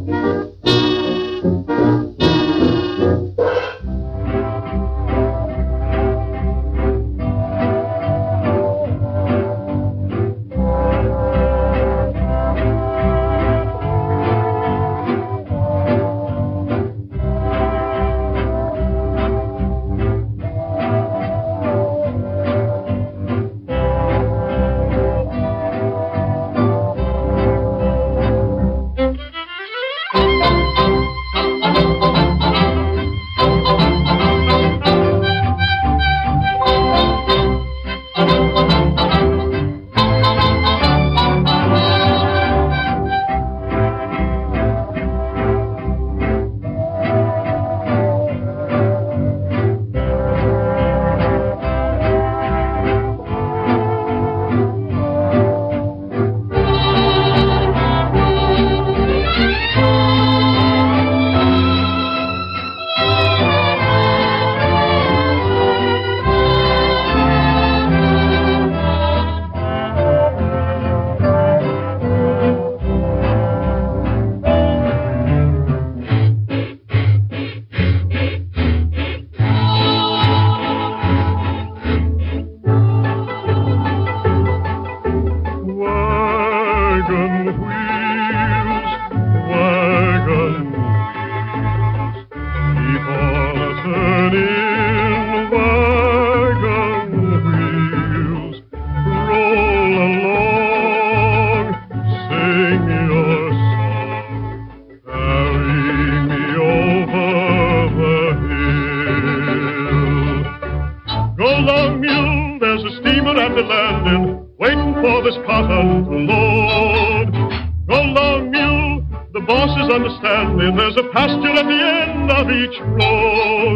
There's a pasture at the end of each road.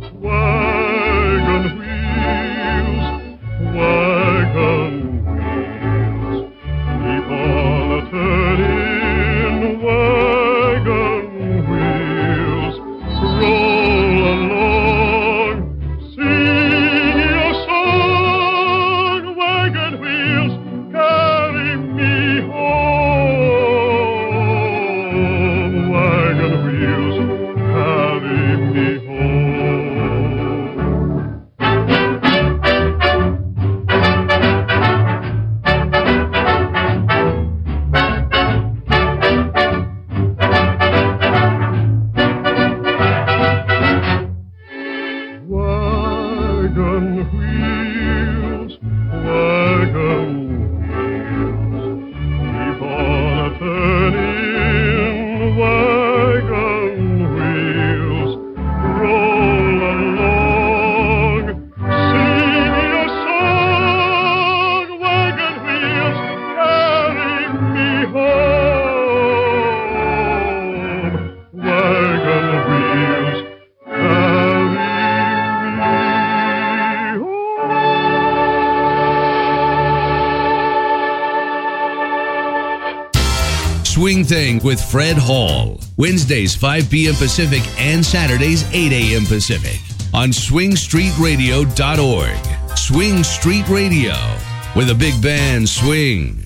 Wagon wheels, keep on a-turning. Wagon wheels, roll along, sing your song. Wagon wheels, carry me home. Wagon wheels, carry me home. Wagon wheels, keep on a-turning. Wagon wheels, roll along, sing your song. Wagon wheels, carry me home. Wagon wheels, carry me home. Swing Thing with Fred Hall. Wednesdays 5 p.m. Pacific and Saturdays 8 a.m. Pacific on swingstreetradio.org. Swing Street Radio, where the big band swing.